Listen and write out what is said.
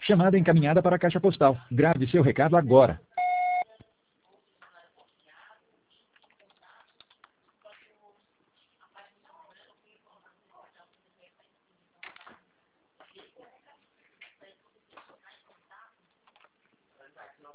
Chamada encaminhada para a caixa postal. Grave seu recado agora.